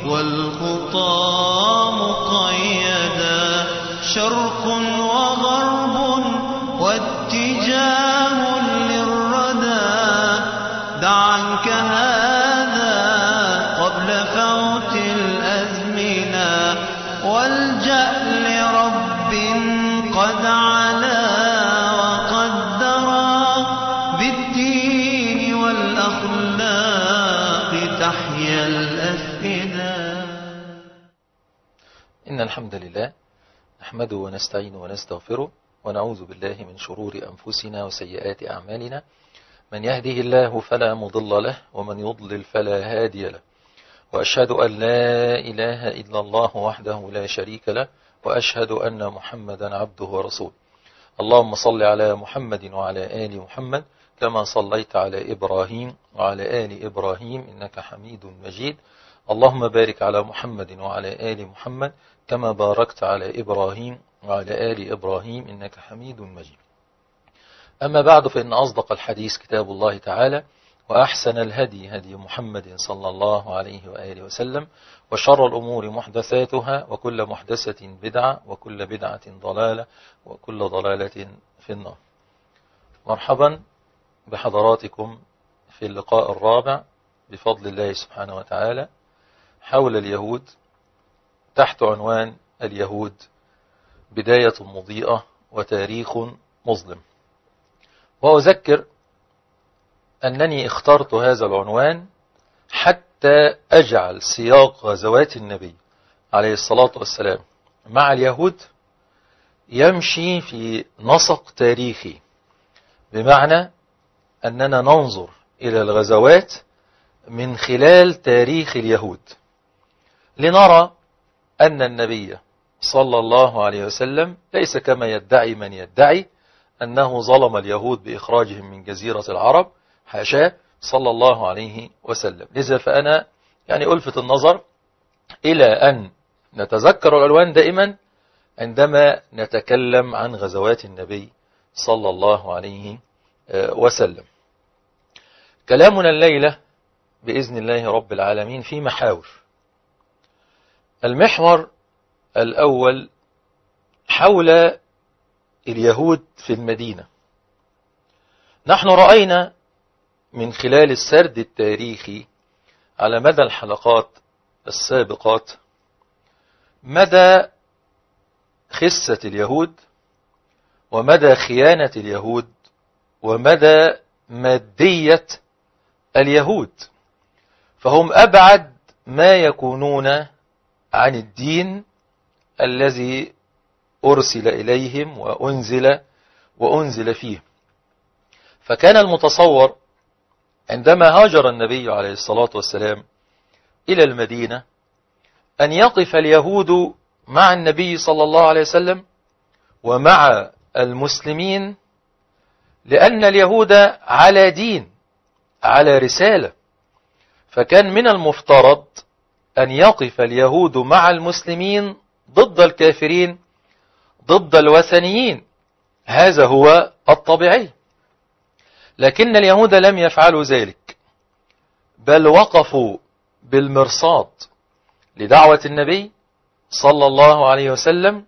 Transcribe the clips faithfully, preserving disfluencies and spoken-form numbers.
والخطى مقيدا، شرق وغرب واتجاه للردى. دع عنك هذا قبل فوت الأزمنة، والجأ لرب قد علا وقدرا، بالدين والأخلاق تحيا الأفئدة. إن الحمد لله نحمده ونستعينه ونستغفره، ونعوذ بالله من شرور أنفسنا وسيئات أعمالنا. من يهده الله فلا مضل له، ومن يضلل فلا هادي له. وأشهد أن لا إله إلا الله وحده لا شريك له، وأشهد أن محمدا عبده ورسوله. اللهم صل على محمد وعلى آل محمد كما صليت على إبراهيم وعلى آل إبراهيم إنك حميد مجيد. اللهم بارك على محمد وعلى آل محمد كما باركت على إبراهيم وعلى آل إبراهيم إنك حميد مجيد. أما بعد، فإن أصدق الحديث كتاب الله تعالى، وأحسن الهدي هدي محمد صلى الله عليه وآله وسلم، وشر الأمور محدثاتها، وكل محدثة بدعة، وكل بدعة ضلالة، وكل ضلالة في النار. مرحبا بحضراتكم في اللقاء الرابع بفضل الله سبحانه وتعالى حول اليهود، تحت عنوان اليهود بداية مضيئة وتاريخ مظلم. وأذكر أنني اخترت هذا العنوان حتى أجعل سياق غزوات النبي عليه الصلاة والسلام مع اليهود يمشي في نسق تاريخي، بمعنى أننا ننظر إلى الغزوات من خلال تاريخ اليهود، لنرى أن النبي صلى الله عليه وسلم ليس كما يدعي من يدعي أنه ظلم اليهود بإخراجهم من جزيرة العرب، حاشاه صلى الله عليه وسلم. لذا فأنا يعني ألفت النظر إلى أن نتذكر الألوان دائما عندما نتكلم عن غزوات النبي صلى الله عليه وسلم. كلامنا الليلة بإذن الله رب العالمين في محاور. المحور الأول حول اليهود في المدينة. نحن رأينا من خلال السرد التاريخي على مدى الحلقات السابقات مدى خسة اليهود، ومدى خيانة اليهود، ومدى مادية اليهود. فهم أبعد ما يكونون عن الدين الذي أرسل إليهم وأنزل وأنزل فيه. فكان المتصور عندما هاجر النبي عليه الصلاة والسلام إلى المدينة أن يقف اليهود مع النبي صلى الله عليه وسلم ومع المسلمين، لأن اليهود على دين، على رسالة. فكان من المفترض أن يقف اليهود مع المسلمين ضد الكافرين، ضد الوثنيين. هذا هو الطبيعي. لكن اليهود لم يفعلوا ذلك، بل وقفوا بالمرصاد لدعوة النبي صلى الله عليه وسلم،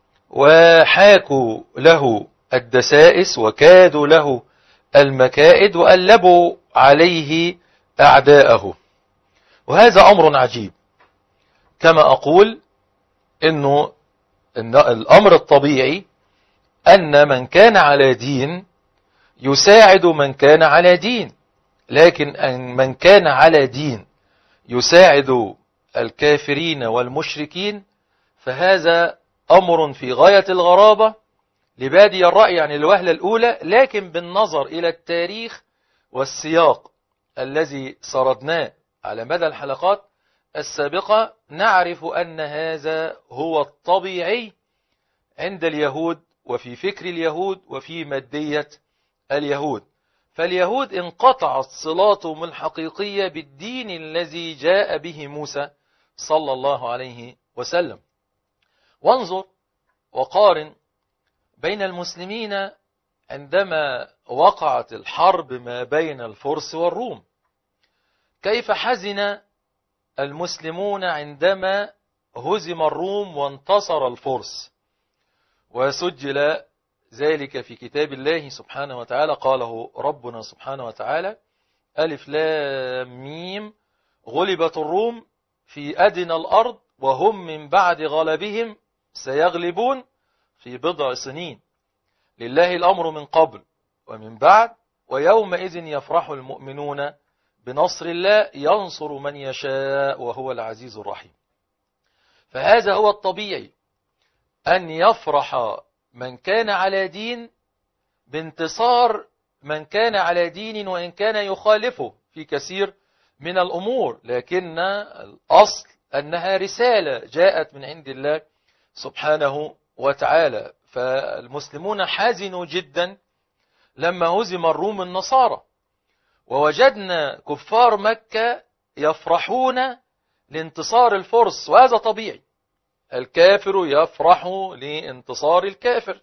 وحاكوا له الدسائس وكادوا له المكائد وألبوا عليه أعداءه. وهذا أمر عجيب. كما أقول إنه إن الأمر الطبيعي أن من كان على دين يساعد من كان على دين، لكن أن من كان على دين يساعد الكافرين والمشركين، فهذا أمر في غاية الغرابة لبادي الرأي يعني الوهلة الأولى. لكن بالنظر إلى التاريخ والسياق الذي سردناه على مدى الحلقات السابقة نعرف أن هذا هو الطبيعي عند اليهود، وفي فكر اليهود، وفي مادية اليهود. فاليهود انقطعت صلاتهم الحقيقية بالدين الذي جاء به موسى صلى الله عليه وسلم. وانظر وقارن بين المسلمين عندما وقعت الحرب ما بين الفرس والروم، كيف حزن المسلمون عندما هزم الروم وانتصر الفرس، وسجل ذلك في كتاب الله سبحانه وتعالى. قاله ربنا سبحانه وتعالى: ألف لام ميم غلبت الروم في أدنى الأرض وهم من بعد غلبهم سيغلبون في بضع سنين لله الأمر من قبل ومن بعد ويومئذ يفرح المؤمنون بنصر الله ينصر من يشاء وهو العزيز الرحيم. فهذا هو الطبيعي، أن يفرح من كان على دين بانتصار من كان على دين وإن كان يخالفه في كثير من الأمور، لكن الأصل أنها رسالة جاءت من عند الله سبحانه وتعالى. فالمسلمون حزنوا جدا لما هزم الروم النصارى، ووجدنا كفار مكة يفرحون لانتصار الفرس، وهذا طبيعي. الكافر يفرح لانتصار الكافر،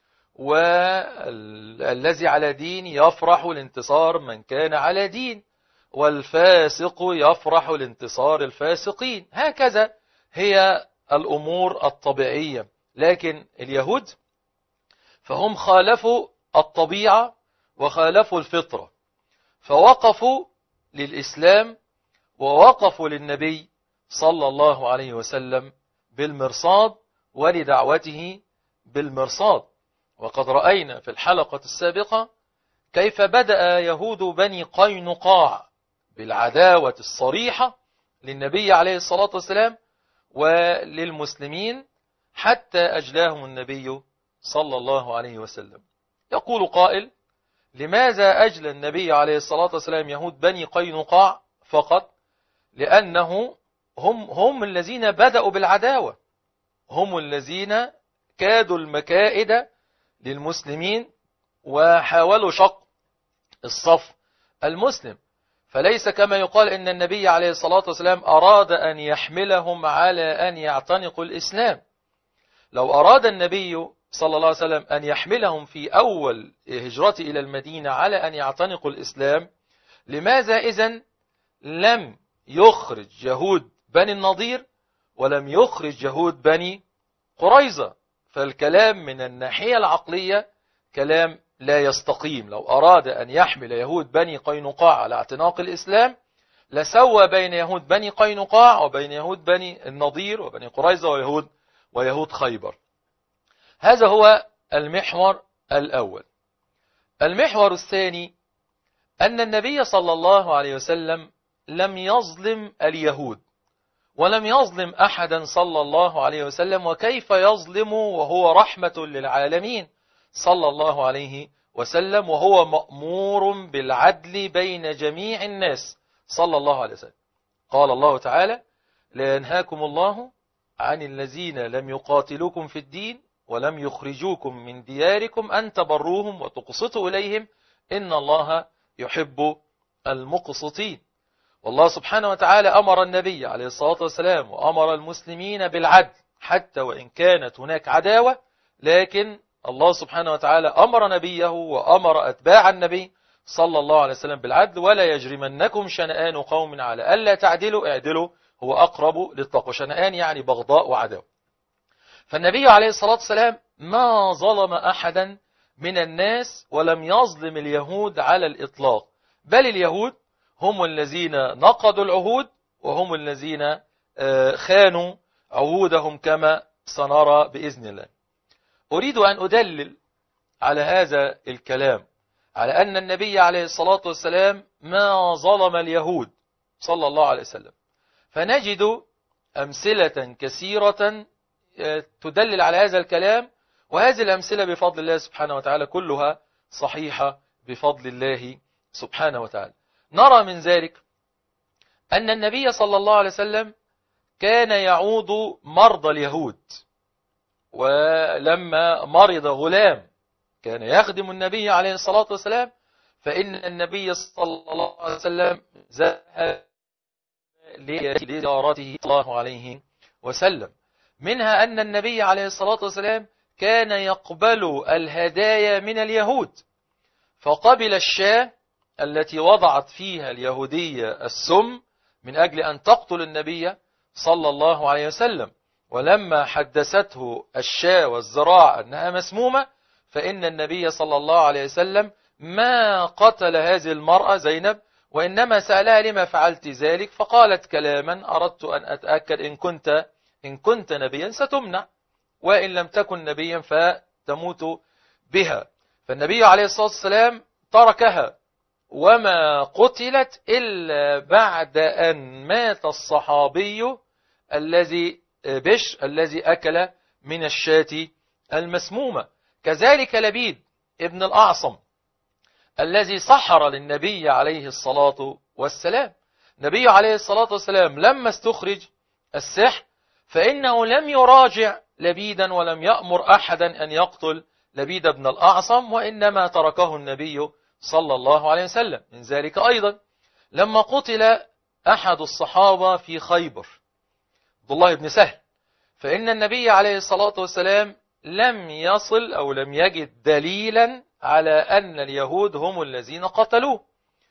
والذي على دين يفرح لانتصار من كان على دين، والفاسق يفرح لانتصار الفاسقين. هكذا هي الأمور الطبيعية. لكن اليهود فهم خالفوا الطبيعة وخالفوا الفطرة، فوقفوا للإسلام ووقفوا للنبي صلى الله عليه وسلم بالمرصاد ولدعوته بالمرصاد. وقد رأينا في الحلقة السابقة كيف بدأ يهود بني قينقاع بالعداوة الصريحة للنبي عليه الصلاة والسلام وللمسلمين حتى أجلاهم النبي صلى الله عليه وسلم. يقول قائل: لماذا أجلى النبي عليه الصلاة والسلام يهود بني قينقاع فقط؟ لأنه هم, هم الذين بدأوا بالعداوة، هم الذين كادوا المكائد للمسلمين وحاولوا شق الصف المسلم. فليس كما يقال إن النبي عليه الصلاة والسلام أراد أن يحملهم على أن يعتنقوا الإسلام. لو أراد النبي صلى الله عليه وسلم أن يحملهم في أول هجرته إلى المدينة على أن يعتنقوا الإسلام، لماذا إذن لم يخرج يهود بني النضير ولم يخرج يهود بني قريظة؟ فالكلام من الناحية العقلية كلام لا يستقيم. لو أراد أن يحمل يهود بني قينقاع على اعتناق الإسلام لسوى بين يهود بني قينقاع وبين يهود بني النضير وبني قريظة ويهود ويهود خيبر. هذا هو المحور الأول. المحور الثاني أن النبي صلى الله عليه وسلم لم يظلم اليهود ولم يظلم أحدا صلى الله عليه وسلم، وكيف يظلم وهو رحمة للعالمين صلى الله عليه وسلم، وهو مأمور بالعدل بين جميع الناس صلى الله عليه وسلم. قال الله تعالى: لا ينهاكم الله عن الذين لم يقاتلوكم في الدين ولم يخرجوكم من دياركم أن تبروهم وتقسطوا إليهم إن الله يحب المقسطين. والله سبحانه وتعالى أمر النبي عليه الصلاة والسلام وأمر المسلمين بالعدل حتى وإن كانت هناك عداوة، لكن الله سبحانه وتعالى أمر نبيه وأمر أتباع النبي صلى الله عليه وسلم بالعدل: ولا يجرمنكم شنآن قوم على ألا تعدلوا اعدلوا هو أقرب للتقوى. شنآن يعني بغضاء وعداوة. فالنبي عليه الصلاة والسلام ما ظلم أحدا من الناس ولم يظلم اليهود على الإطلاق، بل اليهود هم الذين نقضوا العهود وهم الذين خانوا عهودهم كما سنرى بإذن الله. أريد أن أدلل على هذا الكلام على أن النبي عليه الصلاة والسلام ما ظلم اليهود صلى الله عليه وسلم، فنجد أمثلة كثيرة تدلل على هذا الكلام، وهذه الأمثلة بفضل الله سبحانه وتعالى كلها صحيحة بفضل الله سبحانه وتعالى. نرى من ذلك أن النبي صلى الله عليه وسلم كان يعود مرضى اليهود، ولما مرض غلام كان يخدم النبي عليه الصلاة والسلام، فإن النبي صلى الله عليه وسلم ذهب لزيارته صلى الله عليه وسلم. منها أن النبي عليه الصلاة والسلام كان يقبل الهدايا من اليهود، فقبل الشاة التي وضعت فيها اليهودية السم من أجل أن تقتل النبي صلى الله عليه وسلم. ولما حدثته الشاة والذراع أنها مسمومة، فإن النبي صلى الله عليه وسلم ما قتل هذه المرأة زينب، وإنما سألها لما فعلت ذلك، فقالت كلاما أردت أن أتأكد إن كنت إن كنت نبيا ستمنع، وإن لم تكن نبيا فتموت بها. فالنبي عليه الصلاة والسلام تركها وما قتلت إلا بعد أن مات الصحابي الذي بشر الذي أكل من الشاة المسمومة. كذلك لبيد ابن الأعصم الذي سحر للنبي عليه الصلاة والسلام. النبي عليه الصلاة والسلام لما استخرج السحر فإنه لم يراجع لبيدا ولم يأمر أحدا أن يقتل لبيد بن الأعصم، وإنما تركه النبي صلى الله عليه وسلم. من ذلك أيضا لما قتل أحد الصحابة في خيبر عبد الله بن سهل، فإن النبي عليه الصلاة والسلام لم يصل أو لم يجد دليلا على أن اليهود هم الذين قتلوه،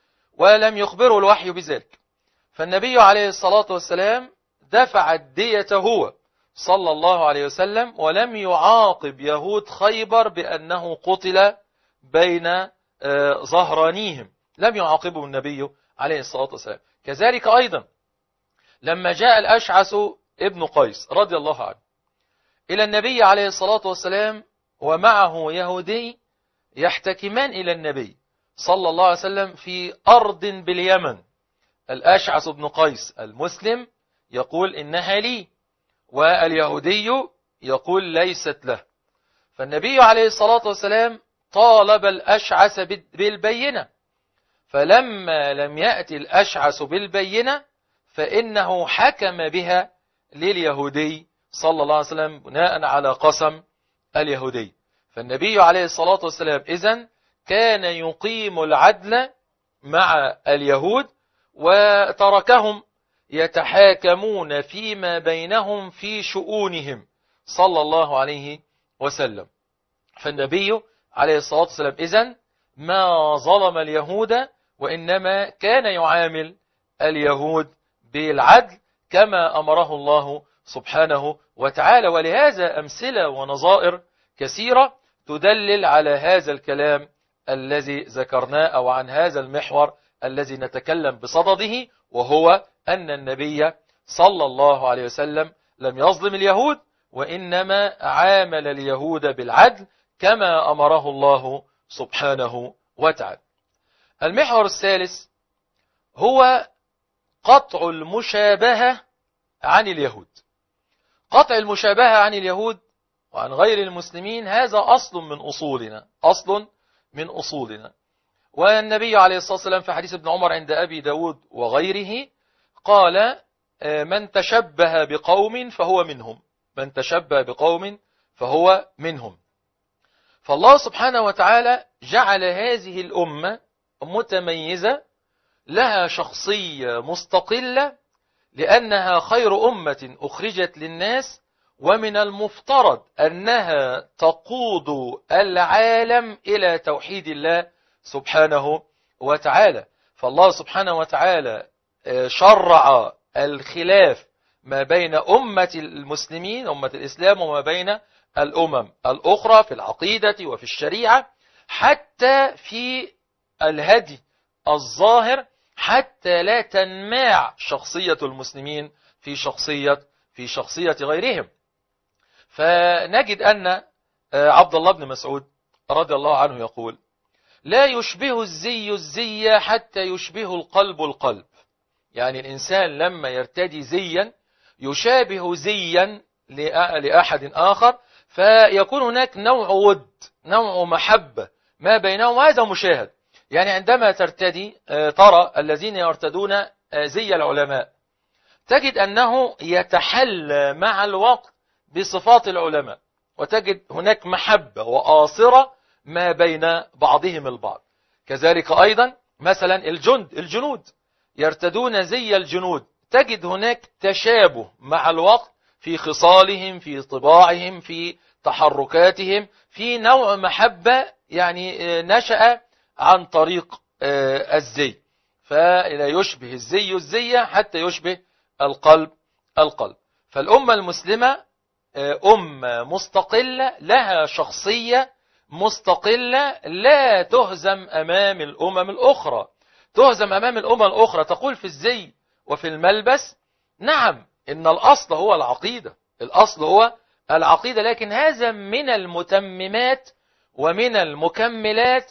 ولم يخبره الوحي بذلك. فالنبي عليه الصلاة والسلام دفع الدية هو صلى الله عليه وسلم، ولم يعاقب يهود خيبر بأنه قتل بين ظهرانيهم، لم يعاقبه النبي عليه الصلاة والسلام. كذلك أيضا لما جاء الأشعث ابن قيس رضي الله عنه إلى النبي عليه الصلاة والسلام ومعه يهودي يحتكمان إلى النبي صلى الله عليه وسلم في أرض باليمن، الأشعث بن قيس المسلم يقول إنها لي، واليهودي يقول ليست له. فالنبي عليه الصلاة والسلام طالب الأشعث بالبينة، فلما لم يأتي الأشعث بالبينة فإنه حكم بها لليهودي صلى الله عليه وسلم بناء على قسم اليهودي. فالنبي عليه الصلاة والسلام إذن كان يقيم العدل مع اليهود، وتركهم يتحاكمون فيما بينهم في شؤونهم صلى الله عليه وسلم. فالنبي عليه الصلاة والسلام إذن ما ظلم اليهود، وإنما كان يعامل اليهود بالعدل كما أمره الله سبحانه وتعالى. ولهذا أمثلة ونظائر كثيرة تدلل على هذا الكلام الذي ذكرناه، أو عن هذا المحور الذي نتكلم بصدده، وهو أن النبي صلى الله عليه وسلم لم يظلم اليهود، وإنما عامل اليهود بالعدل كما أمره الله سبحانه وتعالى. المحور الثالث هو قطع المشابهة عن اليهود. قطع المشابهة عن اليهود وعن غير المسلمين هذا أصل من أصولنا، أصل من أصولنا. والنبي عليه الصلاة والسلام في حديث ابن عمر عند أبي داود وغيره قال: من تشبه بقوم فهو منهم، من تشبه بقوم فهو منهم. فالله سبحانه وتعالى جعل هذه الأمة متميزة لها شخصية مستقلة، لأنها خير أمة أخرجت للناس، ومن المفترض أنها تقود العالم إلى توحيد الله سبحانه وتعالى. فالله سبحانه وتعالى شرع الخلاف ما بين أمة المسلمين أمة الإسلام وما بين الأمم الأخرى في العقيدة وفي الشريعة، حتى في الهدي الظاهر، حتى لا تنماع شخصية المسلمين في شخصية في شخصية غيرهم. فنجد أن عبد الله بن مسعود رضي الله عنه يقول: لا يشبه الزي الزي حتى يشبه القلب القلب. يعني الإنسان لما يرتدي زيا يشابه زيا لأحد آخر، فيكون هناك نوع ود، نوع محبة ما بينهم، وهذا مشاهد. يعني عندما ترتدي ترى الذين يرتدون زي العلماء تجد أنه يتحلى مع الوقت بصفات العلماء، وتجد هناك محبة وآصرة ما بين بعضهم البعض. كذلك أيضا مثلا الجند الجنود يرتدون زي الجنود، تجد هناك تشابه مع الوقت في خصالهم، في طباعهم، في تحركاتهم، في نوع محبة يعني نشأ عن طريق الزي. فلا يشبه الزي الزية حتى يشبه القلب القلب. فالأمة المسلمة أمة مستقلة لها شخصية مستقلة، لا تهزم أمام الأمم الأخرى. تهزم أمام الأمم الأخرى تقول في الزي وفي الملبس، نعم إن الأصل هو العقيدة، الأصل هو العقيدة، لكن هذا من المتممات ومن المكملات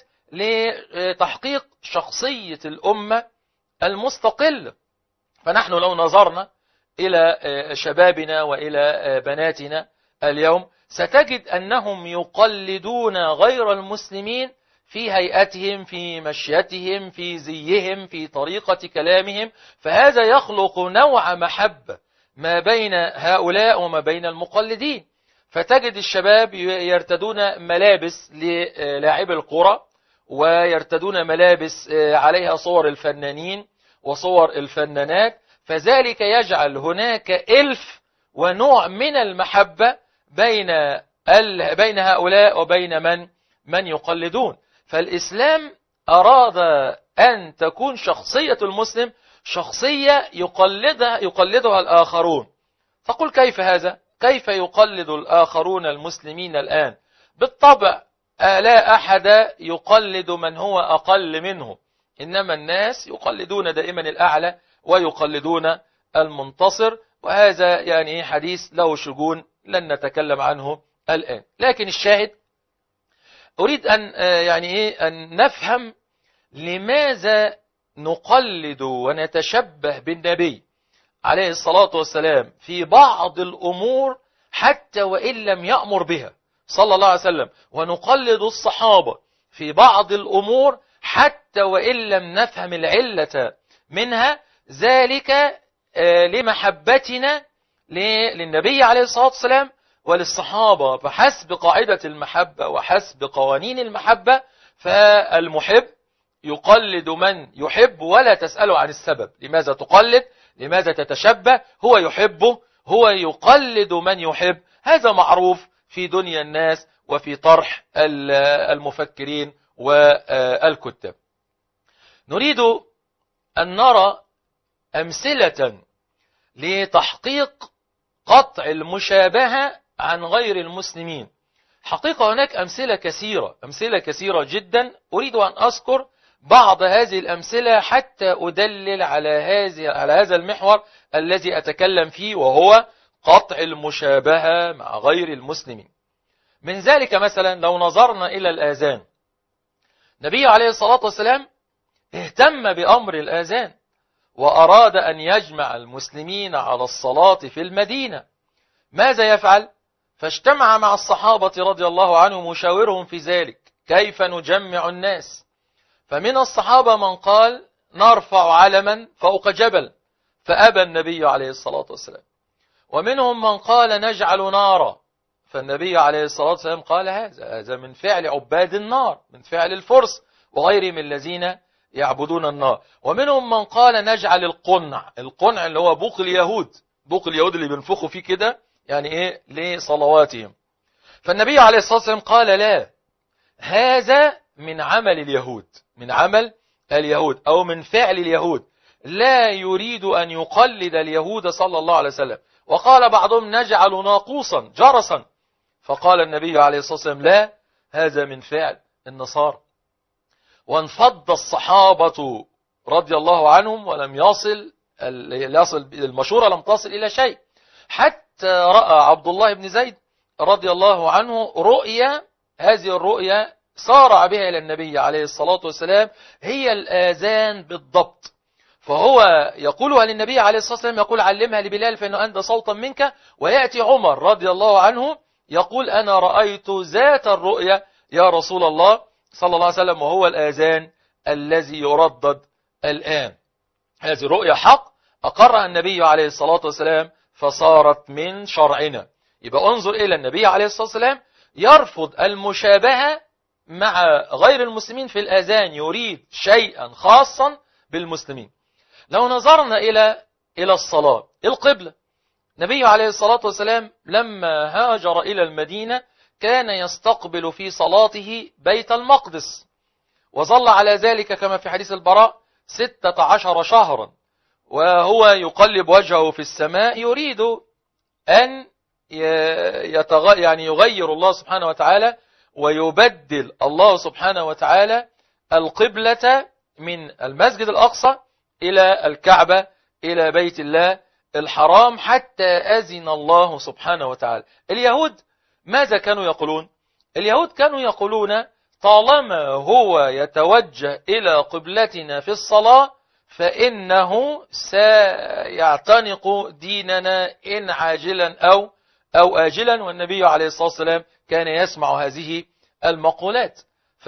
لتحقيق شخصية الأمة المستقلة. فنحن لو نظرنا إلى شبابنا وإلى بناتنا اليوم ستجد أنهم يقلدون غير المسلمين في هيئتهم، في مشيتهم، في زيهم، في طريقة كلامهم، فهذا يخلق نوع محبة ما بين هؤلاء وما بين المقلدين. فتجد الشباب يرتدون ملابس للاعب الكرة، ويرتدون ملابس عليها صور الفنانين وصور الفنانات، فذلك يجعل هناك ألف ونوع من المحبة بين بين هؤلاء وبين من من يقلدون. فالإسلام أراد أن تكون شخصية المسلم شخصية يقلدها يقلدها الآخرون. فقل كيف هذا؟ كيف يقلد الآخرون المسلمين الآن؟ بالطبع لا أحد يقلد من هو أقل منه، إنما الناس يقلدون دائما الأعلى ويقلدون المنتصر، وهذا يعني حديث له شجون لن نتكلم عنه الآن. لكن الشاهد أريد أن يعني إيه أن نفهم لماذا نقلد ونتشبه بالنبي عليه الصلاة والسلام في بعض الأمور حتى وإن لم يأمر بها صلى الله عليه وسلم، ونقلد الصحابة في بعض الأمور حتى وإن لم نفهم العلة منها، ذلك لمحبتنا للنبي عليه الصلاة والسلام وللصحابة. فحسب قاعدة المحبة وحسب قوانين المحبة، فالمحب يقلد من يحب ولا تسأله عن السبب، لماذا تقلد، لماذا تتشبه، هو يحبه، هو يقلد من يحب. هذا معروف في دنيا الناس وفي طرح المفكرين والكتاب. نريد أن نرى أمثلة لتحقيق قطع المشابهة عن غير المسلمين. حقيقة هناك أمثلة كثيرة، أمثلة كثيرة جدا. أريد أن أذكر بعض هذه الأمثلة حتى أدلل على هذه على هذا المحور الذي أتكلم فيه، وهو قطع المشابهة مع غير المسلمين. من ذلك مثلا لو نظرنا إلى الآذان، النبي عليه الصلاة والسلام اهتم بأمر الآذان وأراد أن يجمع المسلمين على الصلاة في المدينة. ماذا يفعل؟ فاجتمع مع الصحابة رضي الله عنهم مشاورهم في ذلك، كيف نجمع الناس. فمن الصحابة من قال نرفع علما فوق جبل، فأبى النبي عليه الصلاة والسلام. ومنهم من قال نجعل نارا، فالنبي عليه الصلاة والسلام قال هذا هذا من فعل عباد النار، من فعل الفرس وغيرهم من الذين يعبدون النار. ومنهم من قال نجعل القنع، القنع اللي هو بوق اليهود، بوق اليهود اللي بينفخوا فيه كده يعني ايه لصلواتهم. فالنبي عليه الصلاة والسلام قال لا، هذا من عمل اليهود، من عمل اليهود أو من فعل اليهود، لا يريد أن يقلد اليهود صلى الله عليه وسلم. وقال بعضهم نجعل ناقوسا جرسا، فقال النبي عليه الصلاة والسلام لا، هذا من فعل النصارى. وانفض الصحابة رضي الله عنهم ولم يصل يصل المشورة لم تصل إلى شيء، حتى رأى عبد الله بن زيد رضي الله عنه رؤيا، هذه الرؤيا سارع بها إلى النبي عليه الصلاة والسلام، هي الآذان بالضبط. فهو يقولها للنبي عليه الصلاة والسلام، يقول علمها لبلال فإنه أندى صوتا منك. ويأتي عمر رضي الله عنه يقول أنا رأيت ذات الرؤيا يا رسول الله صلى الله عليه وسلم، وهو الآذان الذي يردد الآن. هذه رؤيا حق أقرها النبي عليه الصلاة والسلام فصارت من شرعنا. يبقى انظر إلى النبي عليه الصلاة والسلام يرفض المشابهة مع غير المسلمين في الآذان، يريد شيئا خاصا بالمسلمين. لو نظرنا إلى إلى الصلاة، القبلة، النبي عليه الصلاة والسلام لما هاجر إلى المدينة كان يستقبل في صلاته بيت المقدس، وظل على ذلك كما في حديث البراء ستة عشر شهرا وهو يقلب وجهه في السماء يريد أن يتغ... يعني يغير الله سبحانه وتعالى ويبدل الله سبحانه وتعالى القبلة من المسجد الأقصى إلى الكعبة إلى بيت الله الحرام حتى أذن الله سبحانه وتعالى. اليهود ماذا كانوا يقولون؟ اليهود كانوا يقولون طالما هو يتوجه إلى قبلتنا في الصلاة فإنه سيعتنق ديننا إن عاجلا أو أو آجلا، والنبي عليه الصلاة والسلام كان يسمع هذه المقولات،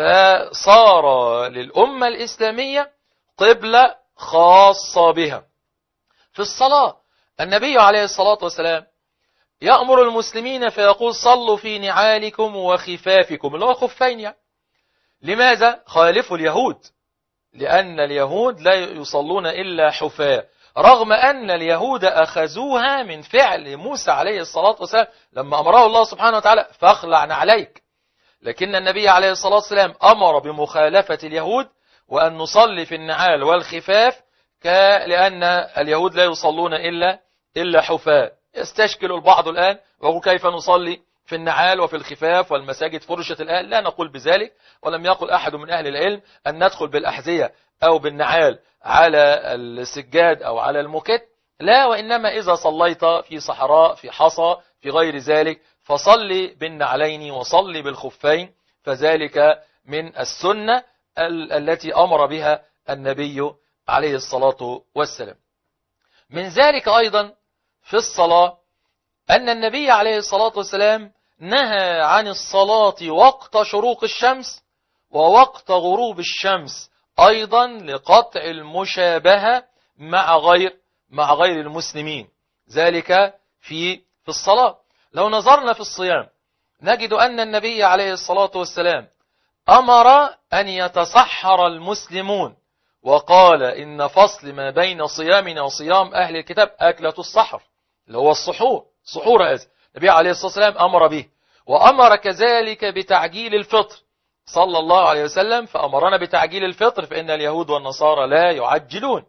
فصار للأمة الإسلامية قبلة خاصة بها في الصلاة. النبي عليه الصلاة والسلام يأمر المسلمين فيقول صلوا في نعالكم وخفافكم، اللي هو خفين يعني. لماذا؟ خالفوا اليهود، لأن اليهود لا يصلون إلا حفاة، رغم أن اليهود أخذوها من فعل موسى عليه الصلاة والسلام لما أمره الله سبحانه وتعالى فاخلع نعليك. لكن النبي عليه الصلاة والسلام أمر بمخالفة اليهود وأن نصلي في النعال والخفاف، لأن اليهود لا يصلون إلا إلا حفاة. يستشكل البعض الآن ويقول كيف نصلي في النعال وفي الخفاف والمساجد فرشت الآن؟ لا نقول بذلك، ولم يقل أحد من أهل العلم أن ندخل بالأحذية أو بالنعال على السجاد أو على المكت، لا، وإنما إذا صليت في صحراء في حصى في غير ذلك فصلي بالنعلين وصلي بالخفين، فذلك من السنة التي أمر بها النبي عليه الصلاة والسلام. من ذلك أيضا في الصلاة أن النبي عليه الصلاة والسلام نهى عن الصلاة وقت شروق الشمس ووقت غروب الشمس أيضا لقطع المشابهة مع غير مع غير المسلمين، ذلك في في الصلاة. لو نظرنا في الصيام نجد أن النبي عليه الصلاة والسلام أمر أن يتسحر المسلمون، وقال إن فصل ما بين صيامنا وصيام أهل الكتاب أكلة السحر، اللي هو السحور، سحور هذا النبي عليه الصلاة والسلام أمر به. وأمر كذلك بتعجيل الفطر صلى الله عليه وسلم، فأمرنا بتعجيل الفطر فإن اليهود والنصارى لا يعجلون.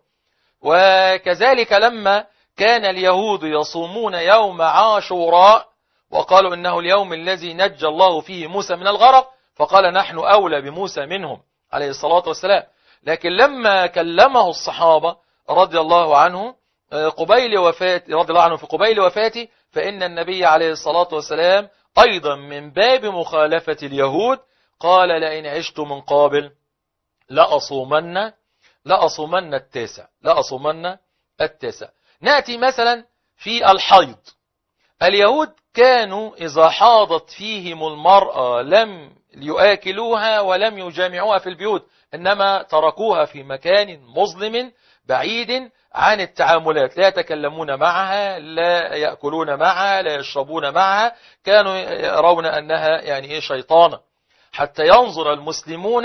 وكذلك لما كان اليهود يصومون يوم عاشوراء وقالوا إنه اليوم الذي نجى الله فيه موسى من الغرق، فقال نحن أولى بموسى منهم عليه الصلاة والسلام. لكن لما كلمه الصحابة رضي الله عنه قبيل وفاته رضي الله عنه في قبيل وفاته، فإن النبي عليه الصلاة والسلام أيضا من باب مخالفة اليهود قال لئن عشت من قابل لأصومن لأصومن التاسع لأصومن التاسع. نأتي مثلا في الحيض. اليهود كانوا إذا حاضت فيهم المرأة لم يآكلوها ولم يجامعوها في البيوت، إنما تركوها في مكان مظلم بعيد عن التعاملات، لا يتكلمون معها، لا يأكلون معها، لا يشربون معها، كانوا يرون أنها يعني إيه شيطانة، حتى ينظر المسلمون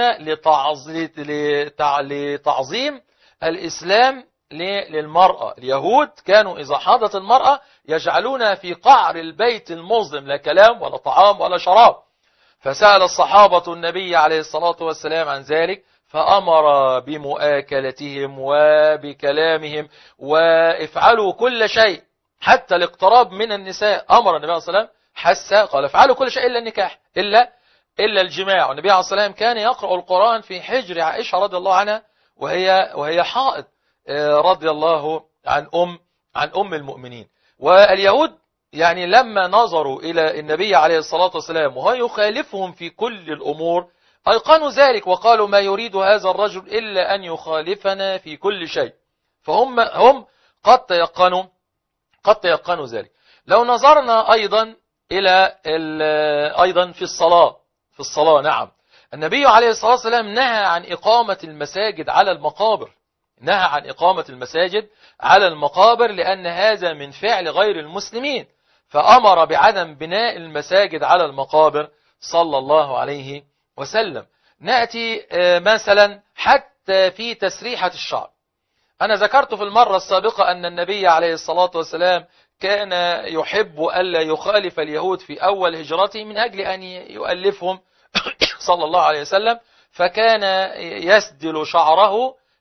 لتعظيم الإسلام للمرأة. اليهود كانوا إذا حاضت المرأة يجعلونها في قعر البيت المظلم، لا كلام ولا طعام ولا شراب. فسأل الصحابة النبي عليه الصلاة والسلام عن ذلك، فأمر بمؤاكلتهم وبكلامهم وافعلوا كل شيء حتى الاقتراب من النساء. أمر النبي عليه الصلاة والسلام حث قال افعلوا كل شيء إلا النكاح إلا إلا الجماع. والنبي عليه الصلاة والسلام كان يقرأ القرآن في حجر عائشة رضي الله عنها وهي وهي حائض رضي الله عن أم عن أم المؤمنين. واليهود يعني لما نظروا إلى النبي عليه الصلاة والسلام وهو يخالفهم في كل الأمور أيقنوا ذلك وقالوا ما يريد هذا الرجل إلا أن يخالفنا في كل شيء. فهم هم قد تيقنوا قد تيقنوا ذلك. لو نظرنا أيضا إلى أيضا في الصلاة في الصلاة نعم النبي عليه الصلاة والسلام نهى عن إقامة المساجد على المقابر، نهى عن إقامة المساجد على المقابر لأن هذا من فعل غير المسلمين، فأمر بعدم بناء المساجد على المقابر صلى الله عليه وسلم. نأتي مثلا حتى في تسريحة الشعر. أنا ذكرت في المرة السابقة أن النبي عليه الصلاة والسلام كان يحب ألا يخالف اليهود في أول هجرته من أجل أن يؤلفهم صلى الله عليه وسلم، فكان يسدل شعره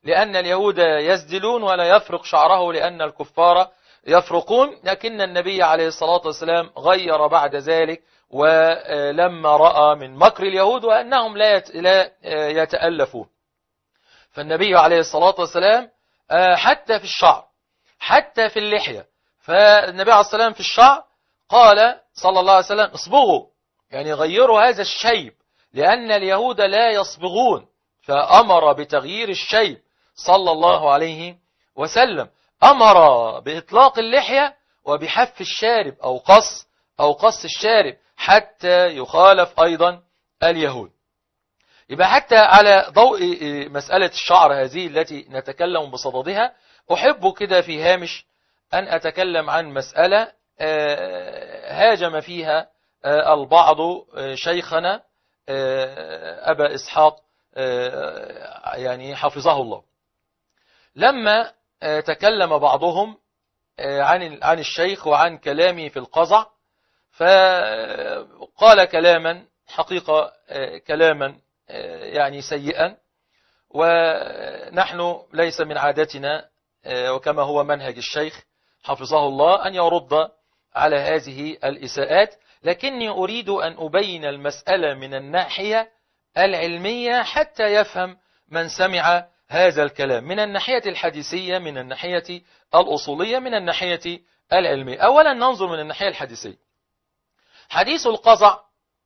لأن اليهود يسدلون ولا يفرق شعره لأن الكفار يفرقون، لكن النبي عليه الصلاة والسلام غير بعد ذلك، ولما رأى من مكر اليهود وأنهم لا يتألفون. فالنبي عليه الصلاة والسلام حتى في الشعر، حتى في اللحية، فالنبي عليه الصلاة والسلام في الشعر قال صلى الله عليه وسلم اصبغوا، يعني غيروا هذا الشيب، لأن اليهود لا يصبغون، فأمر بتغيير الشيب صلى الله عليه وسلم. أمر بإطلاق اللحية وبحف الشارب أو قص أو قص الشارب حتى يخالف أيضا اليهود. يبقى حتى على ضوء مسألة الشعر هذه التي نتكلم بصددها، أحب كده في هامش أن أتكلم عن مسألة هاجم فيها البعض شيخنا أبا إسحاق يعني حفظه الله، لما تكلم بعضهم عن عن الشيخ وعن كلامه في القزع، فقال كلاما حقيقة كلاما يعني سيئا، ونحن ليس من عادتنا وكما هو منهج الشيخ حفظه الله أن يرد على هذه الإساءات، لكني أريد أن أبين المسألة من الناحية العلمية حتى يفهم من سمع هذا الكلام من الناحية الحديثية، من الناحية الأصولية، من الناحية العلمية. أولا ننظر من الناحية الحديثية. حديث القزع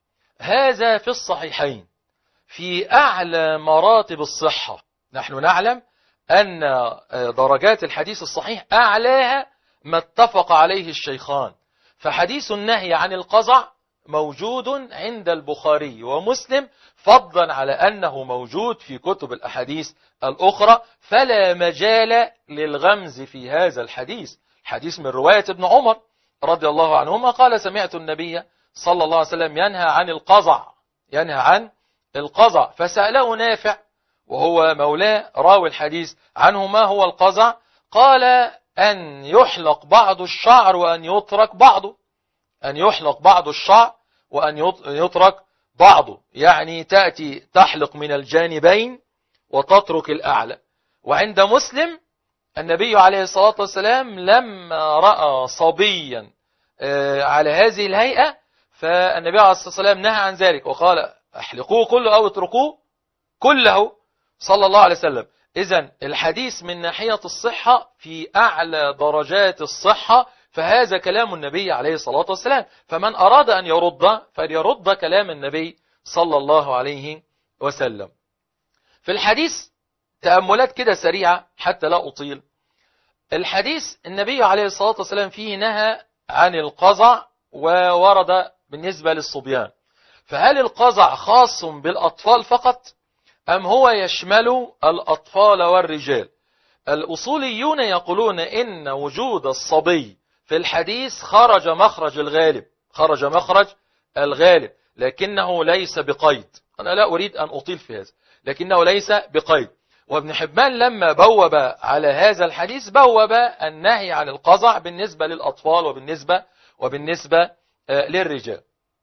هذا في الصحيحين في أعلى مراتب الصحة. نحن نعلم أن درجات الحديث الصحيح أعلاها ما اتفق عليه الشيخان، فحديث النهي عن القزع موجود عند البخاري ومسلم، فضلا على أنه موجود في كتب الأحاديث الأخرى، فلا مجال للغمز في هذا الحديث. حديث من رواية ابن عمر رضي الله عنهما قال سمعت النبي صلى الله عليه وسلم ينهى عن القزع، ينهى عن القزع، فسأله نافع وهو مولاه راوي الحديث عنه ما هو القزع، قال أن يحلق بعض الشعر وأن يترك بعضه، أن يحلق بعض الشعر وأن يترك بعضه، يعني تأتي تحلق من الجانبين وتترك الأعلى. وعند مسلم النبي عليه الصلاة والسلام لما رأى صبيا على هذه الهيئة، فالنبي عليه الصلاة والسلام نهى عن ذلك وقال احلقوه كله أو اتركوه كله صلى الله عليه وسلم. إذن الحديث من ناحية الصحة في أعلى درجات الصحة، فهذا كلام النبي عليه الصلاة والسلام، فمن أراد أن يرد فليرد كلام النبي صلى الله عليه وسلم. في الحديث تأملات كده سريعة حتى لا أطيل. الحديث النبي عليه الصلاة والسلام فيه نهى عن القزع وورد بالنسبة للصبيان، فهل القزع خاص بالأطفال فقط أم هو يشمل الأطفال والرجال؟ الأصوليون يقولون إن وجود الصبي في الحديث خرج مخرج الغالب، خرج مخرج الغالب، لكنه ليس بقيد. أنا لا أريد أن أطيل في هذا، لكنه ليس بقيد. وابن حبان لما بوب على هذا الحديث بوب النهي عن القزع بالنسبة للأطفال وبالنسبة وبالنسبة للرجال.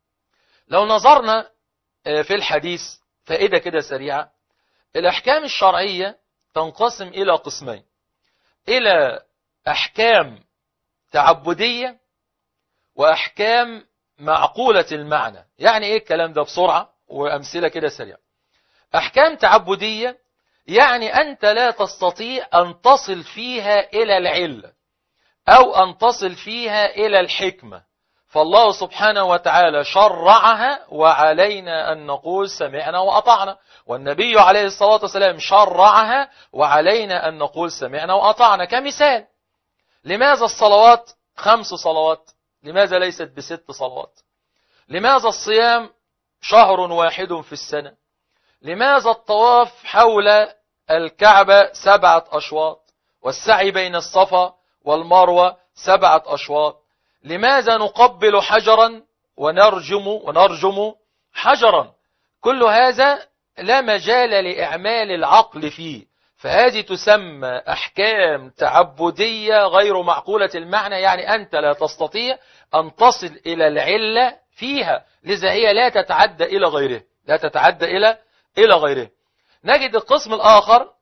لو نظرنا في الحديث فائدة كده سريعة، الأحكام الشرعية تنقسم إلى قسمين، إلى أحكام تعبدية وأحكام معقولة المعنى. يعني إيه الكلام ده بسرعة وأمثلة كده سريعة؟ أحكام تعبدية يعني أنت لا تستطيع أن تصل فيها إلى العلة أو أن تصل فيها إلى الحكمة، فالله سبحانه وتعالى شرعها وعلينا أن نقول سمعنا وأطعنا، والنبي عليه الصلاة والسلام شرعها وعلينا أن نقول سمعنا وأطعنا. كمثال، لماذا الصلوات خمس صلوات؟ لماذا ليست بست صلوات؟ لماذا الصيام شهر واحد في السنة؟ لماذا الطواف حول الكعبة سبعة أشواط والسعي بين الصفا والمروة سبعة أشواط؟ لماذا نقبل حجرا ونرجم ونرجم حجرا؟ كل هذا لا مجال لإعمال العقل فيه، فهذه تسمى أحكام تعبدية غير معقولة المعنى، يعني أنت لا تستطيع أن تصل إلى العلة فيها، لذا هي لا تتعدى إلى غيره، لا تتعدى إلى إلى غيره. نجد القسم الآخر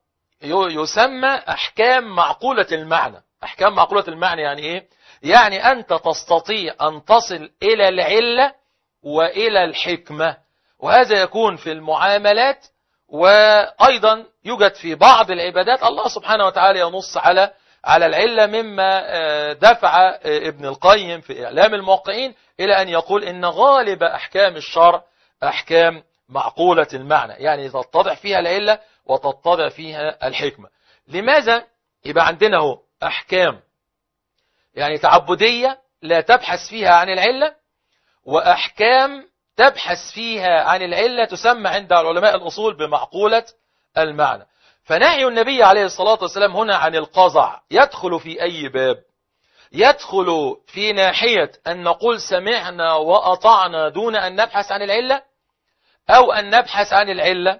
يسمى أحكام معقولة المعنى. أحكام معقولة المعنى يعني إيه؟ يعني أنت تستطيع أن تصل إلى العلة وإلى الحكمة، وهذا يكون في المعاملات، وأيضا يوجد في بعض العبادات. الله سبحانه وتعالى ينص على على العلة، مما دفع ابن القيم في إعلام الموقعين إلى أن يقول إن غالب أحكام الشرع أحكام معقولة المعنى، يعني تتضح فيها العلة وتتضح فيها الحكمة. لماذا؟ يبقى عندنا هو أحكام يعني تعبدية لا تبحث فيها عن العلة، وأحكام تبحث فيها عن العلة تسمى عند علماء الأصول بمعقولة المعنى. فنهي النبي عليه الصلاة والسلام هنا عن القزع يدخل في أي باب؟ يدخل في ناحية أن نقول سمعنا وأطعنا دون أن نبحث عن العلة، أو أن نبحث عن العلة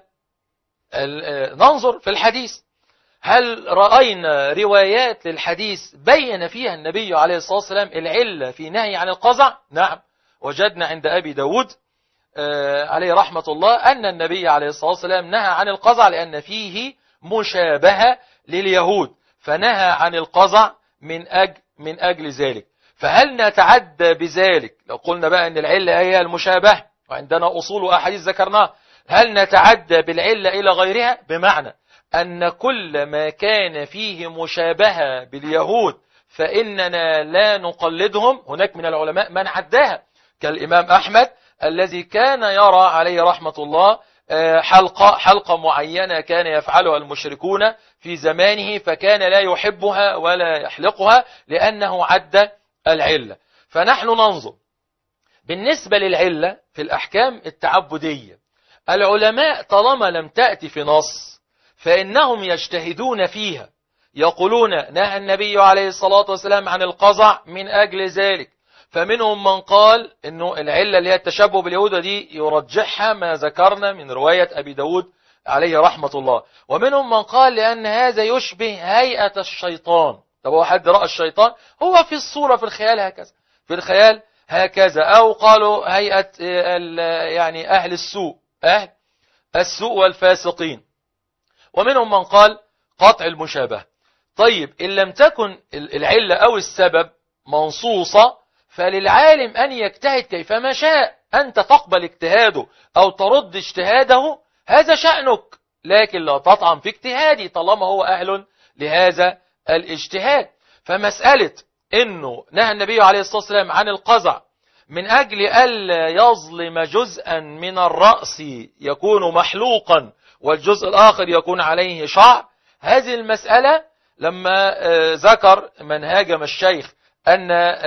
ننظر في الحديث. هل رأينا روايات للحديث بين فيها النبي عليه الصلاة والسلام العلة في نهي عن القزع؟ نعم، وجدنا عند أبي داود عليه رحمة الله أن النبي عليه الصلاة والسلام نهى عن القزع لأن فيه مشابهة لليهود، فنهى عن القزع من أجل, من أجل ذلك. فهل نتعدى بذلك لو قلنا بقى أن العلة هي المشابهة وعندنا أصول وأحاديث ذكرناها؟ هل نتعدى بالعلة إلى غيرها؟ بمعنى أن كل ما كان فيه مشابهة باليهود فإننا لا نقلدهم. هناك من العلماء من عداها كالإمام أحمد الذي كان يرى عليه رحمة الله حلقة, حلقة معينة كان يفعلها المشركون في زمانه، فكان لا يحبها ولا يحلقها لأنه عد العلة. فنحن ننظر بالنسبة للعلة في الأحكام التعبدية، العلماء طالما لم تأتي في نص فإنهم يجتهدون فيها، يقولون نهى النبي عليه الصلاة والسلام عن القزع من أجل ذلك. فمنهم من قال إنه العلة اللي هي التشبه باليهود دي يرجحها ما ذكرنا من رواية أبي داود عليه رحمة الله، ومنهم من قال لأن هذا يشبه هيئة الشيطان. طب هو حد رأى الشيطان؟ هو في الصورة في الخيال هكذا، في الخيال هكذا. أو قالوا هيئة يعني أهل السوء، أهل السوء والفاسقين. ومنهم من قال قطع المشابهة. طيب إن لم تكن العلة أو السبب منصوصة فللعالم أن يجتهد كيفما شاء، أنت تقبل اجتهاده أو ترد اجتهاده هذا شأنك، لكن لا تطعن في اجتهادي طالما هو أهل لهذا الاجتهاد. فمسألة أنه نهى النبي عليه الصلاة والسلام عن القزع من أجل ألا يظلم جزءا من الرأس يكون محلوقا والجزء الآخر يكون عليه شعر، هذه المسألة لما ذكر من هاجم الشيخ أن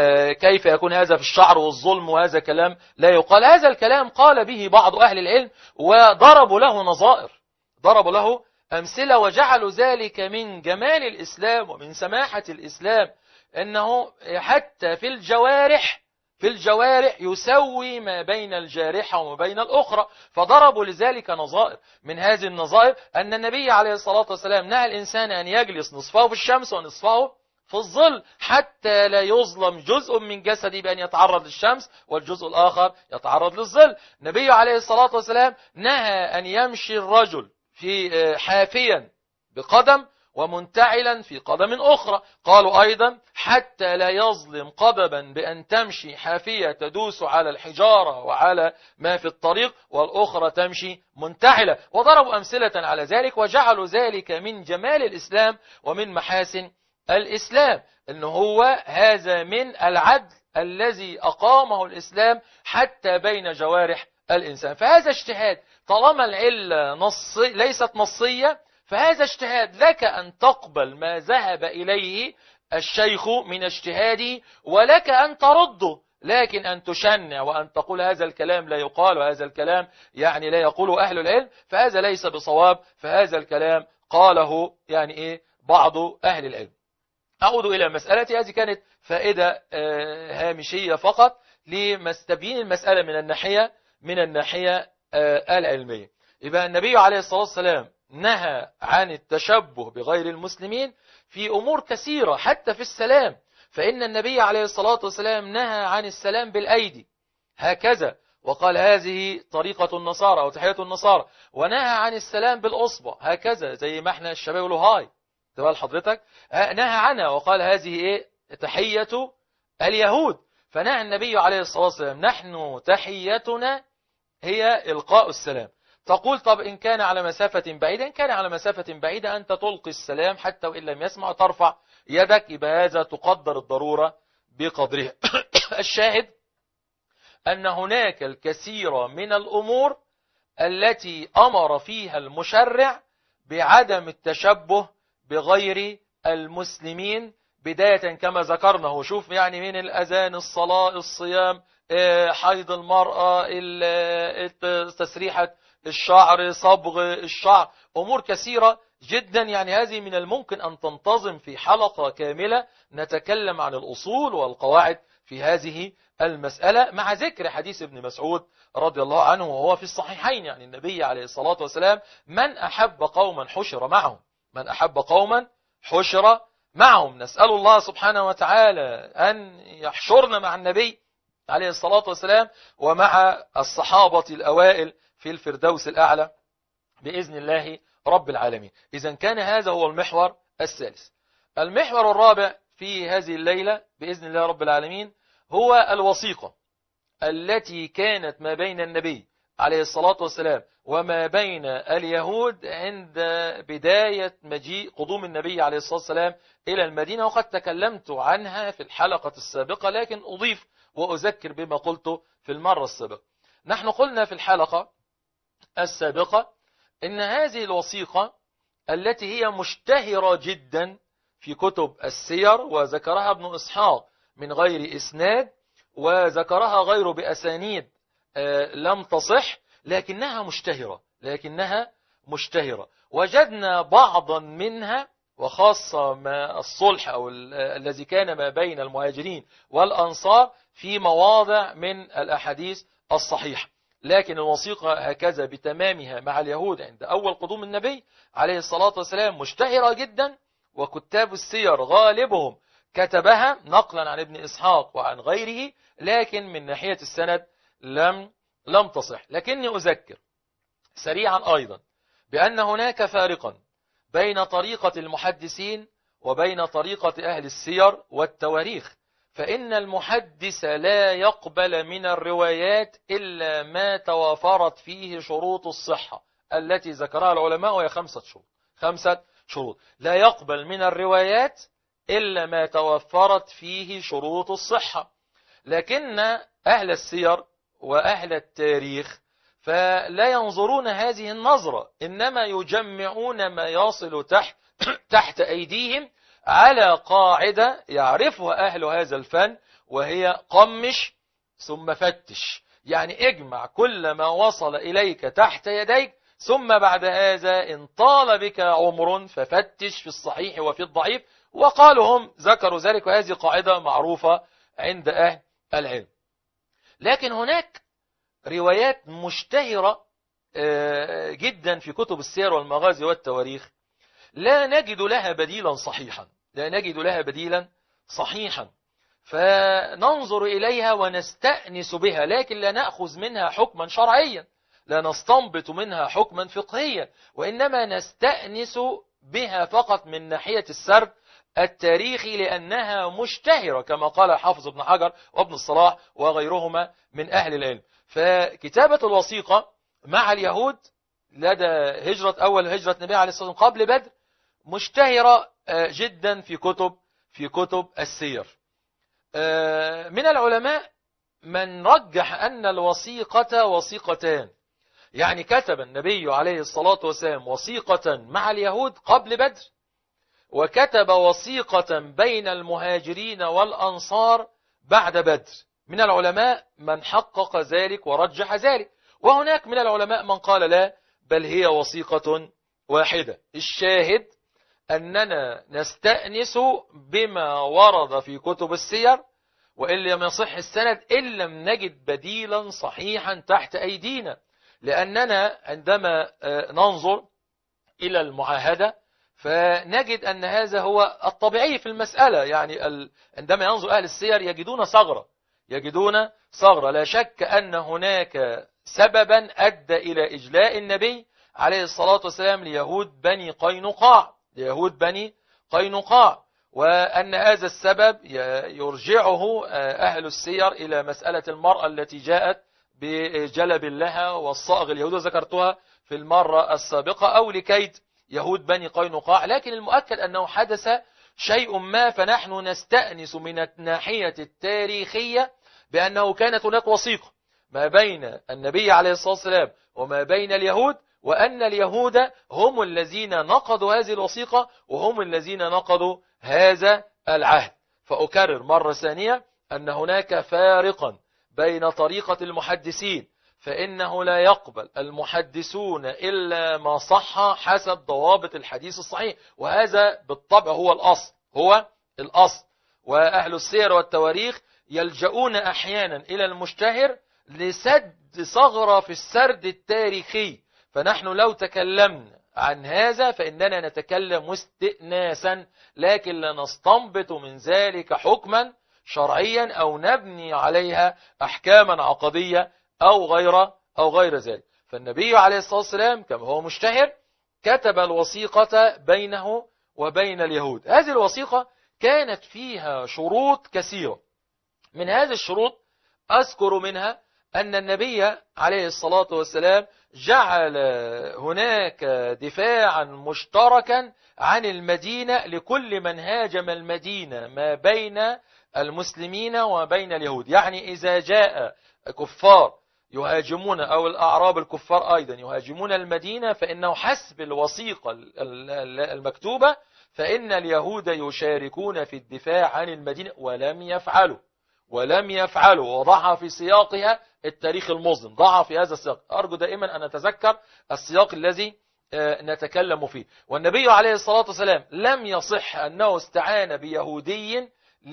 كيف يكون هذا في الشعر والظلم وهذا كلام لا يقال، هذا الكلام قال به بعض أهل العلم وضربوا له نظائر، ضربوا له أمثلة، وجعلوا ذلك من جمال الإسلام ومن سماحة الإسلام أنه حتى في الجوارح في الجوارح يسوي ما بين الجارحة وما بين الأخرى. فضربوا لذلك نظائر، من هذه النظائر أن النبي عليه الصلاة والسلام نهى الإنسان أن يجلس نصفه في الشمس ونصفه في الظل حتى لا يظلم جزء من جسده بأن يتعرض للشمس والجزء الآخر يتعرض للظل. النبي عليه الصلاة والسلام نهى أن يمشي الرجل في حافيا بقدم ومنتعلا في قدم أخرى. قالوا أيضا حتى لا يظلم قدما بأن تمشي حافية تدوس على الحجارة وعلى ما في الطريق والأخرى تمشي منتعلة، وضربوا أمثلة على ذلك وجعلوا ذلك من جمال الإسلام ومن محاسن الإسلام، أنه هو هذا من العدل الذي أقامه الإسلام حتى بين جوارح الإنسان. فهذا اجتهاد، طالما العلة نصي ليست نصية فهذا اجتهاد، لك أن تقبل ما ذهب إليه الشيخ من اجتهاده ولك أن ترده، لكن أن تشنع وأن تقول هذا الكلام لا يقال وهذا الكلام يعني لا يقوله أهل العلم فهذا ليس بصواب، فهذا الكلام قاله يعني إيه بعض أهل العلم. أعود إلى مسألتي، هذه كانت فائدة هامشية فقط لمستبين المسألة من الناحية من الناحية العلمية. يبقى النبي عليه الصلاة والسلام نهى عن التشبه بغير المسلمين في أمور كثيرة، حتى في السلام، فإن النبي عليه الصلاة والسلام نهى عن السلام بالأيدي هكذا، وقال هذه طريقة النصارى أو تحية النصارى، ونهى عن السلام بالأصبع هكذا زي ما احنا الشباب يقولوا هاي، تبقى حضرتك نهى عنها وقال هذه ايه تحية اليهود. فنهى النبي عليه الصلاة والسلام نحن تحيتنا هي إلقاء السلام. تقول طب إن كان على مسافة بعيدة، إن كان على مسافة بعيدة أنت تلقي السلام حتى وإن لم يسمع ترفع يدك، يبقى هذا تقدر الضرورة بقدرها. الشاهد أن هناك الكثير من الأمور التي أمر فيها المشرع بعدم التشبه بغير المسلمين، بداية كما ذكرنا. وشوف يعني من الأذان، الصلاة، الصيام، حيض المرأة، تسريحة الشعر، صبغ الشعر، أمور كثيرة جدا. يعني هذه من الممكن أن تنتظم في حلقة كاملة نتكلم عن الأصول والقواعد في هذه المسألة، مع ذكر حديث ابن مسعود رضي الله عنه وهو في الصحيحين. يعني النبي عليه الصلاة والسلام من أحب قوما حشر معهم، من أحب قوما حشر معهم. نسأل الله سبحانه وتعالى أن يحشرنا مع النبي عليه الصلاة والسلام ومع الصحابة الأوائل في الفردوس الأعلى بإذن الله رب العالمين. إذن كان هذا هو المحور الثالث. المحور الرابع في هذه الليلة بإذن الله رب العالمين هو الوثيقة التي كانت ما بين النبي عليه الصلاة والسلام وما بين اليهود عند بداية مجيء قدوم النبي عليه الصلاة والسلام إلى المدينة، وقد تكلمت عنها في الحلقة السابقة، لكن أضيف وأذكر بما قلت في المرة السابقة. نحن قلنا في الحلقة السابقة إن هذه الوثيقة التي هي مشتهرة جدا في كتب السير، وذكرها ابن إسحاق من غير إسناد وذكرها غيره بأسانيد لم تصح، لكنها مشتهرة لكنها مشتهرة وجدنا بعضا منها، وخاصة ما الصلح أو الذي كان ما بين المهاجرين والأنصار في مواضع من الأحاديث الصحيحة. لكن الوثيقة هكذا بتمامها مع اليهود عند أول قدوم النبي عليه الصلاة والسلام مشتهرة جدا، وكتاب السير غالبهم كتبها نقلا عن ابن إسحاق وعن غيره، لكن من ناحية السند لم لم تصح. لكني أذكر سريعا أيضا بأن هناك فارقا بين طريقة المحدثين وبين طريقة أهل السير والتواريخ. فإن المحدث لا يقبل من الروايات إلا ما توافرت فيه شروط الصحة التي ذكرها العلماء، وهي خمسة شروط خمسة شروط لا يقبل من الروايات إلا ما توفرت فيه شروط الصحة. لكن أهل السير وأهل التاريخ فلا ينظرون هذه النظرة، إنما يجمعون ما يصل تحت تحت أيديهم على قاعدة يعرفها أهل هذا الفن، وهي قمش ثم فتش. يعني اجمع كل ما وصل إليك تحت يديك، ثم بعد هذا إن طال بك عمر ففتش في الصحيح وفي الضعيف. وقالوا هم ذكروا ذلك، وهذه قاعدة معروفة عند أهل العلم. لكن هناك روايات مشتهرة جدا في كتب السير والمغازي والتواريخ لا نجد لها بديلا صحيحا لا نجد لها بديلا صحيحا فننظر إليها ونستأنس بها، لكن لا نأخذ منها حكما شرعيا، لا نستنبط منها حكما فقهيا، وإنما نستأنس بها فقط من ناحية السرد التاريخي، لأنها مشتهرة كما قال حافظ ابن حجر وابن الصلاح وغيرهما من أهل العلم. فكتابة الوثيقة مع اليهود لدى هجرة أول هجرة النبي عليه الصلاة والسلام قبل بدر مشتهرة جدا في كتب في كتب السير. من العلماء من رجح أن الوثيقة وثيقتان، يعني كتب النبي عليه الصلاة والسلام وثيقة مع اليهود قبل بدر، وكتب وثيقة بين المهاجرين والأنصار بعد بدر. من العلماء من حقق ذلك ورجح ذلك، وهناك من العلماء من قال لا، بل هي وثيقة واحدة. الشاهد أننا نستأنس بما ورد في كتب السير، وإن لم يصح السند إن لم نجد بديلا صحيحا تحت أيدينا، لأننا عندما ننظر إلى المعاهدة فنجد أن هذا هو الطبيعي في المسألة. يعني عندما ينظر أهل السير يجدون ثغرة يجدون ثغرة. لا شك أن هناك سببا أدى إلى إجلاء النبي عليه الصلاة والسلام ليهود بني قينقاع ليهود بني قينقاع وأن هذا السبب يرجعه أهل السير إلى مسألة المرأة التي جاءت بجلب لها والصائغ اليهود، ذكرتها في المرة السابقة، أو لكيد يهود بني قينقاع. لكن المؤكد أنه حدث شيء ما، فنحن نستأنس من الناحية التاريخية بأنه كانت هناك وثيقة ما بين النبي عليه الصلاة والسلام وما بين اليهود، وأن اليهود هم الذين نقضوا هذه الوثيقة وهم الذين نقضوا هذا العهد. فأكرر مرة ثانية أن هناك فارقا بين طريقة المحدثين، فإنه لا يقبل المحدثون إلا ما صح حسب ضوابط الحديث الصحيح، وهذا بالطبع هو الأصل هو الأصل وأهل السير والتواريخ يلجؤون أحيانا إلى المشتهر لسد ثغرة في السرد التاريخي. فنحن لو تكلمنا عن هذا فإننا نتكلم استئناسا، لكن لا نستنبط من ذلك حكما شرعيا أو نبني عليها أحكاما عقدية أو غير أو غير ذلك. فالنبي عليه الصلاة والسلام كما هو مشتهر كتب الوثيقة بينه وبين اليهود. هذه الوثيقة كانت فيها شروط كثيرة. من هذه الشروط أذكر منها أن النبي عليه الصلاة والسلام جعل هناك دفاعا مشتركا عن المدينة لكل من هاجم المدينة ما بين المسلمين وبين اليهود. يعني إذا جاء كفار يهاجمون أو الأعراب الكفار أيضا يهاجمون المدينة، فإنه حسب الوثيقة المكتوبة فإن اليهود يشاركون في الدفاع عن المدينة، ولم يفعلوا ولم يفعلوا وضعها في سياقها التاريخ المظلم، ضعها في هذا السياق. أرجو دائما أن نتذكر السياق الذي نتكلم فيه. والنبي عليه الصلاة والسلام لم يصح أنه استعان بيهودي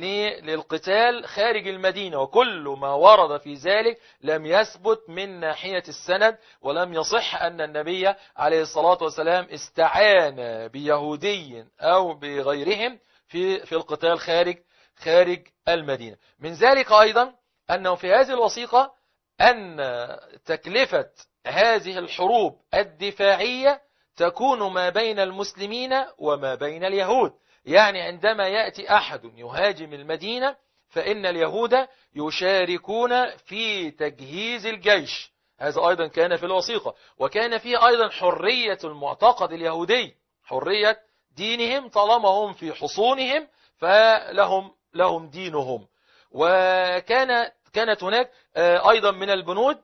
للقتال خارج المدينة، وكل ما ورد في ذلك لم يثبت من ناحية السند، ولم يصح أن النبي عليه الصلاة والسلام استعان بيهودي أو بغيرهم في في القتال خارج خارج المدينة. من ذلك أيضا أنه في هذه الوثيقة أن تكلفة هذه الحروب الدفاعية تكون ما بين المسلمين وما بين اليهود. يعني عندما يأتي أحد يهاجم المدينة فإن اليهود يشاركون في تجهيز الجيش. هذا أيضا كان في الوثيقة. وكان فيه أيضا حرية المعتقد اليهودي، حرية دينهم، طالما هم في حصونهم فلهم لهم دينهم. وكان كانت هناك أيضا من البنود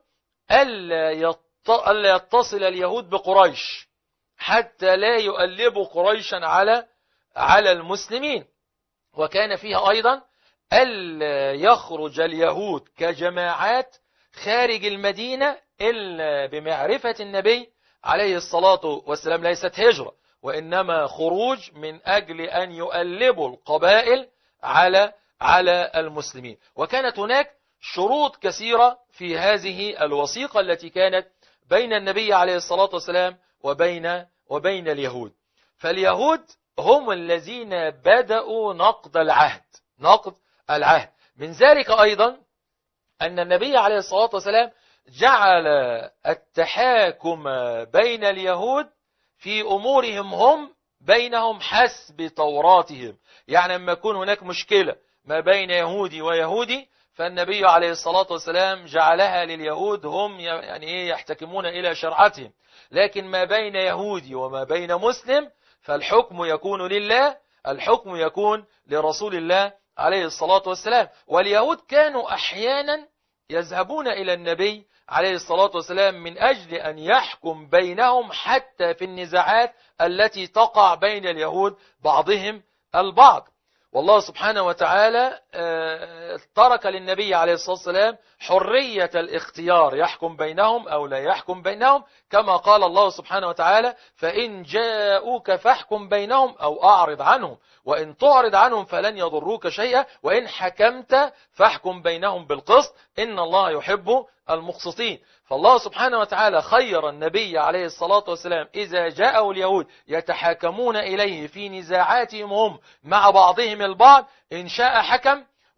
ألا يتصل اليهود بقريش حتى لا يؤلبوا قريشا على على المسلمين. وكان فيها أيضا ألا يخرج اليهود كجماعات خارج المدينة إلا بمعرفة النبي عليه الصلاة والسلام. ليست هجرة، وإنما خروج من أجل أن يؤلبوا القبائل على على المسلمين. وكانت هناك شروط كثيرة في هذه الوثيقة التي كانت بين النبي عليه الصلاة والسلام وبين وبين اليهود. فاليهود هم الذين بدأوا نقض العهد نقض العهد. من ذلك أيضا أن النبي عليه الصلاة والسلام جعل التحاكم بين اليهود في أمورهم هم بينهم حسب توراتهم. يعني لما يكون هناك مشكلة ما بين يهودي ويهودي فالنبي عليه الصلاة والسلام جعلها لليهود هم يعني إيه يحتكمون إلى شرعتهم. لكن ما بين يهودي وما بين مسلم فالحكم يكون لله، الحكم يكون لرسول الله عليه الصلاة والسلام. واليهود كانوا أحيانا يذهبون إلى النبي عليه الصلاة والسلام من أجل أن يحكم بينهم حتى في النزاعات التي تقع بين اليهود بعضهم البعض. والله سبحانه وتعالى ترك للنبي عليه الصلاة والسلام حرية الاختيار يحكم بينهم أو لا يحكم بينهم، كما قال الله سبحانه وتعالى: فإن جاءوك فاحكم بينهم أو أعرض عنهم، وإن تعرض عنهم فلن يضروك شيئا، وإن حكمت فاحكم بينهم بالقسط إن الله يحب المقسطين. فالله سبحانه وتعالى خير النبي عليه الصلاة والسلام إذا جاءوا اليهود يتحاكمون إليه في نزاعاتهم هم مع بعضهم البعض، إن شاء حكم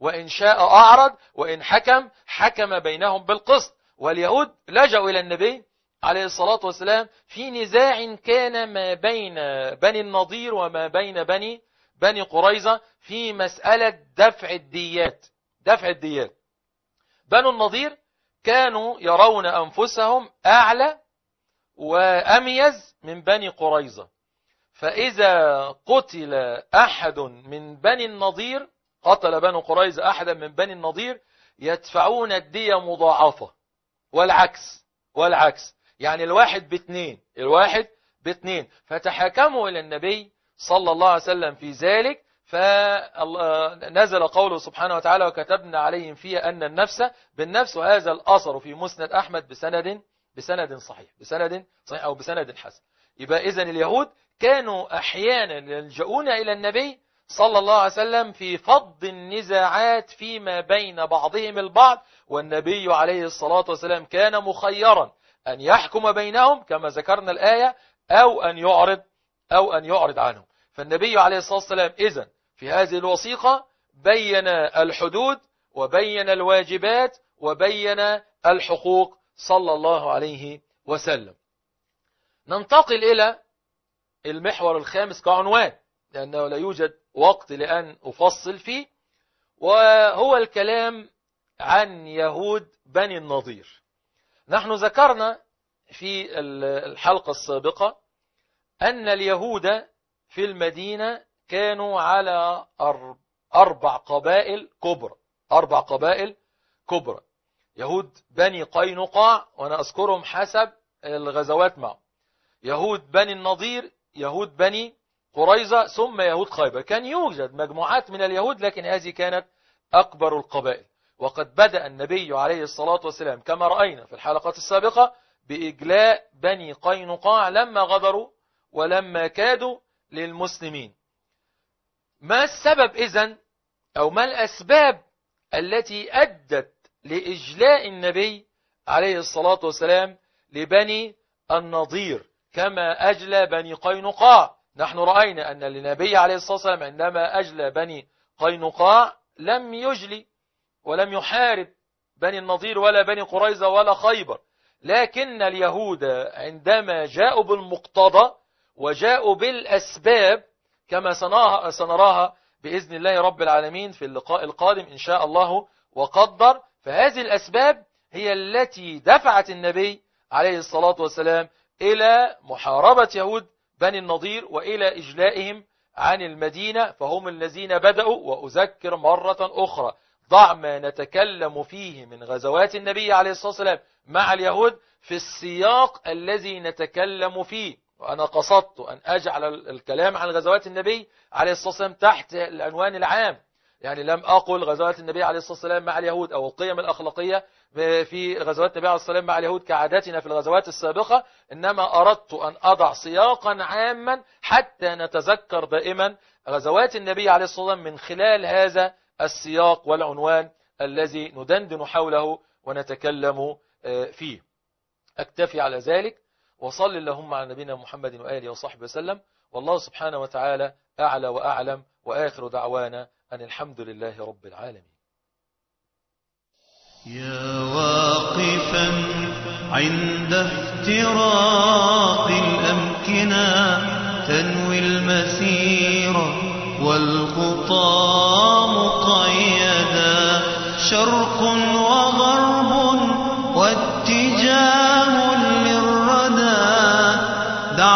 وإن شاء أعرض وإن حكم حكم بينهم بالقسط. واليهود لجأوا إلى النبي عليه الصلاة والسلام في نزاع كان ما بين بني النضير وما بين بني بني قريظة في مسألة دفع الديات. دفع الديات بنو النضير كانوا يرون أنفسهم أعلى وأميز من بني قريظة، فإذا قتل أحد من بني النضير، قتل بنو قريظة أحدا من بني النضير، يدفعون الدية مضاعفة، والعكس والعكس يعني الواحد باثنين الواحد باثنين فتحاكموا إلى النبي صلى الله عليه وسلم في ذلك، فنزل قوله سبحانه وتعالى وكتبنا عليهم فيها أن النفس بالنفس. وهذا الأثر في مسند أحمد بسند بسند صحيح بسند صحيح أو بسند حسن. يبقى إذن اليهود كانوا أحيانا يلجؤون إلى النبي صلى الله عليه وسلم في فض النزاعات فيما بين بعضهم البعض، والنبي عليه الصلاة والسلام كان مخيرا أن يحكم بينهم كما ذكرنا الآية أو أن يعرض أو أن يعرض عنهم. فالنبي عليه الصلاة والسلام إذن في هذه الوثيقة بين الحدود وبين الواجبات وبين الحقوق صلى الله عليه وسلم. ننتقل إلى المحور الخامس كعنوان، لأنه لا يوجد وقت لأن أفصل فيه، وهو الكلام عن يهود بني النضير. نحن ذكرنا في الحلقة السابقة أن اليهود في المدينة كانوا على أربع قبائل كبرى أربع قبائل كبرى يهود بني قينقاع، وأنا أذكرهم حسب الغزوات معه، يهود بني النضير، يهود بني قريظة، ثم يهود خيبر. كان يوجد مجموعات من اليهود لكن هذه كانت أكبر القبائل. وقد بدأ النبي عليه الصلاة والسلام كما رأينا في الحلقات السابقة بإجلاء بني قينقاع لما غدروا ولما كادوا للمسلمين. ما السبب إذن أو ما الأسباب التي أدت لإجلاء النبي عليه الصلاة والسلام لبني النضير كما أجلى بني قينقاع؟ نحن رأينا أن النبي عليه الصلاة والسلام عندما أجلى بني قينقاع لم يجلي ولم يحارب بني النضير ولا بني قريظة ولا خيبر، لكن اليهود عندما جاءوا بالمقتضى وجاءوا بالأسباب كما سنراها بإذن الله رب العالمين في اللقاء القادم إن شاء الله وقدر، فهذه الأسباب هي التي دفعت النبي عليه الصلاة والسلام إلى محاربة يهود بني النضير وإلى إجلائهم عن المدينة. فهم الذين بدأوا، وأذكر مرة أخرى ضع ما نتكلم فيه من غزوات النبي عليه الصلاة والسلام مع اليهود في السياق الذي نتكلم فيه. وأنا قصدت أن أجعل الكلام عن غزوات النبي عليه الصلاة والسلام تحت العنوان العام، يعني لم أقل غزوات النبي عليه الصلاة والسلام مع اليهود أو القيم الأخلاقية في غزوات النبي عليه الصلاة والسلام مع اليهود كعادتنا في الغزوات السابقة، إنما أردت أن أضع سياقا عاما حتى نتذكر دائما غزوات النبي عليه الصلاة والسلام من خلال هذا السياق والعنوان الذي ندندن حوله ونتكلم فيه. أكتفي على ذلك، وصل اللهم على نبينا محمد وآله وصحبه وسلم، والله سبحانه وتعالى أعلى وأعلم، وآخر دعوانا أن الحمد لله رب العالمين. يا واقفا عند افتراق الأمكنة تنوي المسير والخطى مقيدا، شرق